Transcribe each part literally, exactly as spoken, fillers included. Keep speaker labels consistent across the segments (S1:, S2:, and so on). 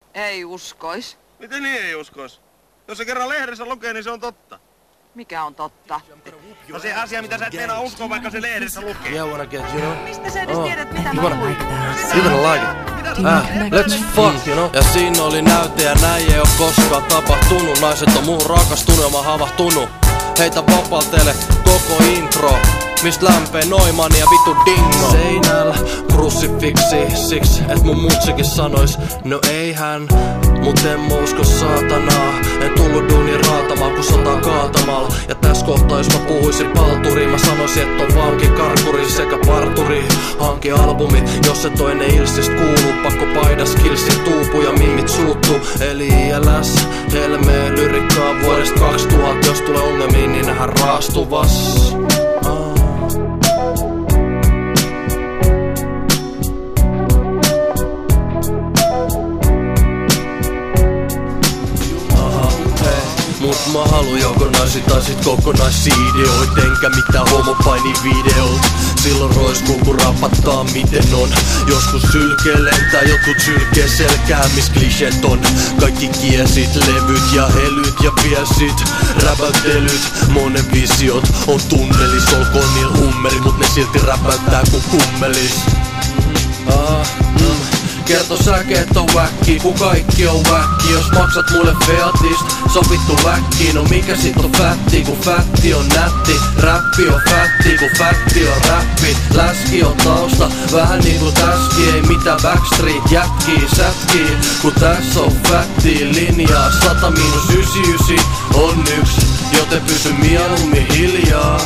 S1: Ei uskois.
S2: Miten niin ei uskois? Jos se kerran lehdessä lukee, niin se on totta.
S1: Mikä on totta?
S2: No se asia, mitä sä et meinaa uskoa, vaikka se lehdessä lukee.
S3: Yeah, wanna get, you know?
S1: Mistä sä edes
S3: Oh.
S1: tiedät, mitä mä
S3: You wanna-
S1: luin?
S3: You gonna like it. Ah, let's fuck, you know? Ja siinä oli näyte ja näin ei oo koskaan tapahtunut. Naiset on muuhun rakastunut ja mä havahtunut. Heitä vapautele koko intro. Mist lämpee Noiman ja vitu dingo. Seinällä krussifiksi, siksi et mun mutsikin sanois no eihän. Mut en mä usko saatanaa. En tullut duunin raatamaan kun sotaan kaatamalla. Ja täs kohtaa jos mä puhuisin palturiin, mä sanoisin et on vanki, karkuri sekä parturi. Hanki albumi, jos se toinen ilsist kuuluu. Pakko paida skillsit tuupu ja mimmit suuttuu. Eli I L S, helmee lyrikkaa vuodesta kaksituhatta. Jos tulee ongelmiin niin nähdään raastuvas. Mut mä haluun joko naisit tai sit kokonaisidioit. Enkä mitään homopainivideoit. Silloin roiskuu kun rapattaa miten on. Joskus sylkee lentää, jotkut sylkee selkää mis kliseet on. Kaikki kiesit, levyt ja helyt ja viesit. Räpäyttelyt, monen visiot on tunnelis. Olkoon niil hummeri, mut ne silti räpäyttää ku kummelis. Ah, mm. Kerto säkeet on väkki, ku kaikki on väkki. Jos maksat mulle featist, sovittu väkkiin. No mikä sit on fätti, ku fätti on nätti. Räppi on fätti, ku fätti on räppi. Läski on tausta, vähän niinku täski. Ei mitään backstreet jätkii, sätkii. Ku tässä on fätti linjaa. Sata miinus ysi ysi on yks, joten pysy mieluummin hiljaa.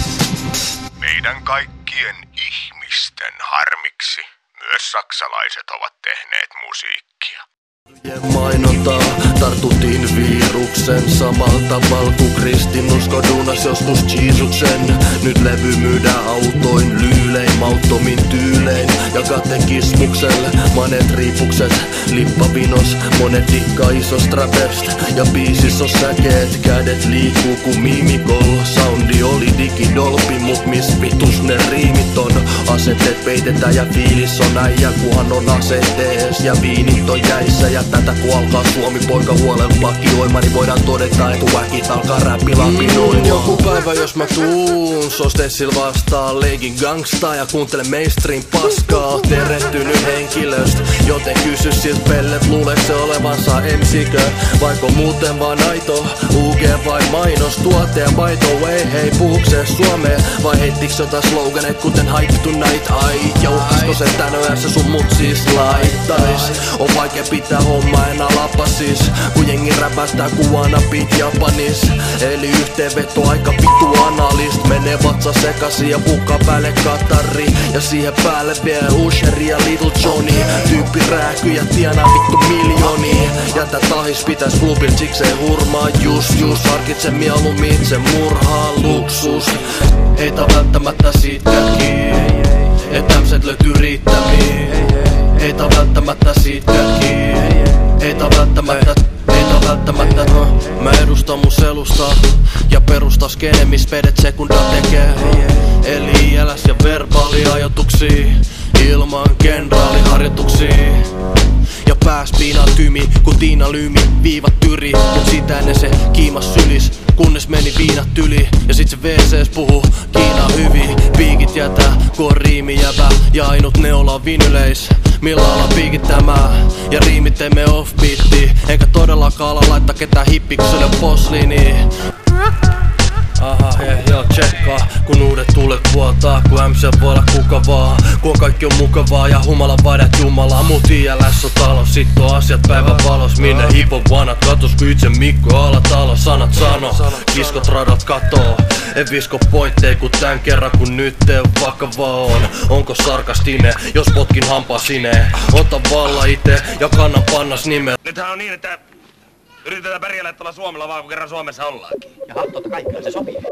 S4: Meidän kaikkien ihmisten harmiksi myös saksalaiset ovat tehneet musiikkia.
S3: Mainontaa, tartutin viruksen samalla tavalla kuin kristinusko duunas joskus Jeesuksen. Nyt levy myydään autoin lyylein, mauttomin tyylein ja katekismukselle. Manet riipukset, lippavinos, monet dikkaa isost rapest. Ja biisis on säkeet, kädet liikkuu ku mimikol. Soundi oli digidolpi, mut mis vitus ne riimit on. Asenteet peitetään ja fiilis on äijä, kuhan on asentees ja viinit on jäissä. Ja tätä ku alkaa Suomi poika huolella pakioima, niin voidaan todeta, että väkit alkaa räppi lapinoimaan. Joku päivä jos mä tuun Sostessil vastaan leikin gangstaa ja kuuntele mainstream paskaa. Terehtynyt henkilöstä, joten kysy siltä pellet, luuleeko se olevansa M C-kö? Vaiko muuten vaan aito U G vai mainos tuote? Ja by the way, hei puhukseen suomeen vai heittiks jotain sloganeet kuten hype tonight? Ai joukisko se tän yössä sun mut siis laittais? On vaikea pitää homma enää lapasis, kun jengi räpästää kuvana beat Japanis. Eli yhteenveto aika vittu analist. Menee vatsa sekasi ja pukkaa päälle Katari. Ja siihen päälle vie Usher ja Little Johnny. Tyyppi rääky ja tienaa vittu miljoonia. Ja tää tahis pitäis klubil sikseen hurmaa. Just just harkitse mieluummin itse murhaa luksus. Ei tää välttämättä siitäkin, et tämmöset löytyy riittämiin. Ei tää välttämättä siitäkin, ei tää välttämättä, ei tää välttämättä. Mä edustan mun selusta ja perustas skene, mis pedet sekunda tekee. Eli I L S ja verbaaliajotuksia ilman kenraaliharjoituksia. Ja pääs piinaa tymi, kun Tiina Lymi viivat tyri. Mut sitä ennen se kiimas sylis, kunnes meni viinat yli. Ja sit se V C:s puhuu Kiinaa hyvin. Piikit jätää, kun on riimijävä ja ainut neula on vinyleis. Millä ollaan piikit tämä ja riimit emme offbeatti. Eikä todellakaan ala laittaa ketään hippikselle posliini. Aha, hei, joo, tsekkaa, kun uudet tuulet vuotaa. Kun M C voi olla kuka vaan, kun kaikki on mukavaa ja humala vadet jumalaa. Mut I L S on talo, sit on asiat päivän valos. Minne hipon vanat katos, kun itse Mikko Alatalo. Sanat sano, kiskot radat katoo. En visko pointteja kun tän kerran, kun nyt ei vakavaa on. Onko sarkastinen, jos potkin hampaa sineen? Ota valla ite ja kannan pannas nimeä.
S2: Nythän on niin, että yritetään pärjällä tuolla Suomella vaan, kun kerran Suomessa ollaankin.
S5: Jaha, totta kai, kyllä se sopii.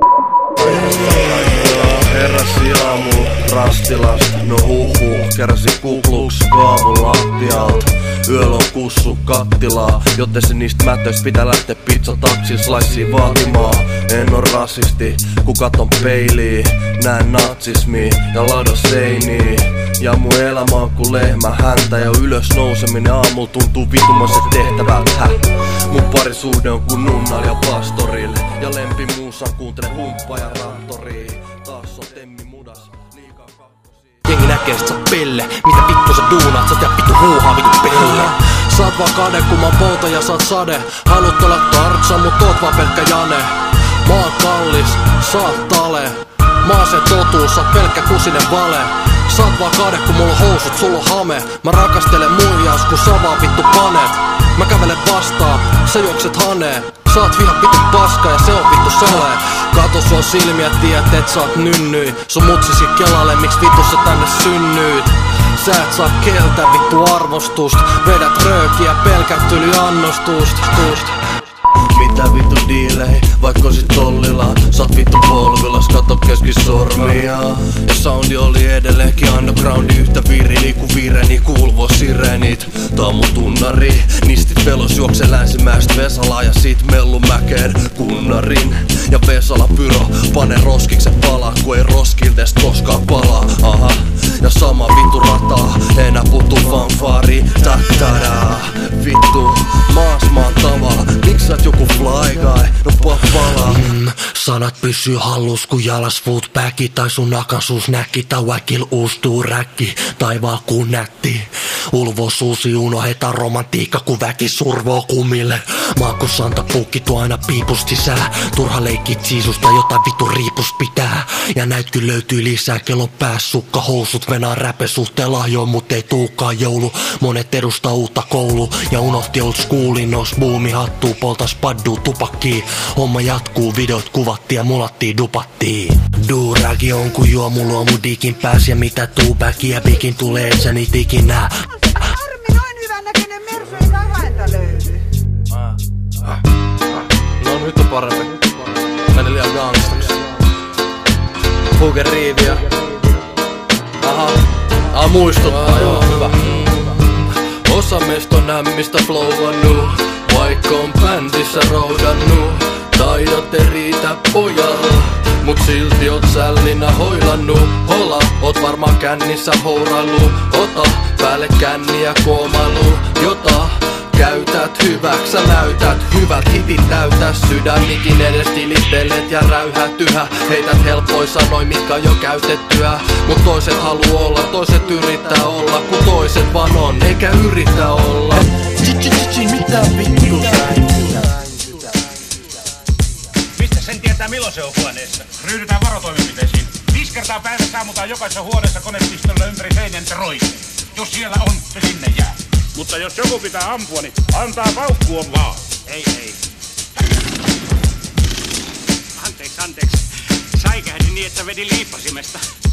S3: Heräsi aamu rastilasta, no huhu, keräsi kukluks kaavun lattialta. Yöllä on kussu kattilaa, joten se niistä mätöistä pitää lähteä pizza taksin slicea vaatimaan. En oo rasisti, kun katon peiliin, näen natsismia ja lado seiniä. Ja mun elämä on ku lehmä häntä ja ylös nouseminen aamulla tuntuu vitumaisen tehtävältä. Häh. Mun parisuhde on ku nunnal ja pastoril ja lempimuusan kuuntele humppaa ja raptoria. Taas on temmi mudas, liikaa kakkosia.
S5: Jengi näkee sit sä pelle, mitä vittu sä duunaat, sä teet vittu huuhaa vittu pelle. Sä oot vaan kade kun mä oon pouta ja sä oot sade. Haluut olla tartsa mut oot vaan pelkkä jane. Mä oon kallis, sä oot tale. Mä oon se totuus, sä oot pelkkä kusinen vale. Sä oot vaan kade kun mulla on housut, sulla on hame. Mä rakastelen muijaus kun sä vaan vittu panet. Mä kävelen vastaan, sä juokset haneen. Sä oot ihan vittu paska ja se on vittu sale. Kato sua silmiä, tiedät et sä oot nynnyi. Sun mutsisi kelalle, miksi vittu sä tänne synnyit. Sä et saa keltä vittu arvostust. Vedät röökiä, pelkät yli annostust.
S3: Mitä vittu diilei, vaikka osit tollilla. Sä oot vittu polvilas, kato keskisormia. Ja soundi oli edelleenkin undergroundi yhtä virili ku vireni kuuluvoo sirenit. Tää on mun tunnari, nistit velos juokse länsimäistä Vesalaa ja sit Mellumäkeen kunnarin. Ja Vesala pyro, pane roskiksen palaa, ku ei roskiltest koskaan palaa. Aha, ja sama vittu rataa, enää putu fanfaari. Tattadaa, vittu, maas maan tavalla. Miks sä oot joku fly guy, no pappala.
S5: Mm, sanat pysyy hallus kun jalas footbacki. Tai sun nakansuus näkki, tai väkil uustuu räkki. Taivaa kun nätti, ulvo suusi unoheta romantiikka kun väki survoo kumille. Maakku Santa Pukki tuo aina piipust sisää. Turha leikkit siisusta, jotain vittu riipust pitää. Ja näit kyl löytyy lisää, kello pääs sukka housut. Venaa räpe suhteen lahjoa, mut ei tuukaan joulu. Monet edustaa uutta koulu ja unohti old schoolin. Nos buumi hattuu, poltas padduu tupakkii. Homma jatkuu, videot kuvattiin ja mulattiin dupattiin. Duuragi on kun juo, mulla on mun dikin pääs. Ja mitä tuupäkiä pikin tulee, et sä niit ikinä.
S1: Harmi, noin hyvän näköinen Mersu ei kai häntä löydy.
S3: No nyt on parempi. Mene liian gangstaksi. Huge riiviä. Aha, ah, muistuttaa, joo, hyvä. Osa meistä on nämmistä flowannut, vaikka on bändissä roudannut. Taidot ei riitä pojalla, mut silti oot sällinä hoilannut. Hola, oot varmaan kännissä hourailu. Ota päälle känniä koomailu, jota käytät hyväks, sä näytät hyvät hitit täytä sydän. Mikin edes tilittelet ja räyhät yhä. Heität helppoi sanoi, mitkä on jo käytettyä. Mut toiset haluu olla, toiset yrittää olla. Kun toiset vaan on, eikä yritä olla. Mitä vittu
S2: Mistä sen tietää milloin se on huoneessa? Ryhdytään varotoimenpiteisiin. Viisi kertaa päivässä ammutaan jokaisessa huoneessa konepistolla ympäri seinän roiskeen. Jos siellä on, se sinne jää. Mutta jos joku pitää ampua, niin antaa paukkua vaan. Ei, ei. Anteeksi, anteeksi. Säikähdin niin, että vedin liippasimesta.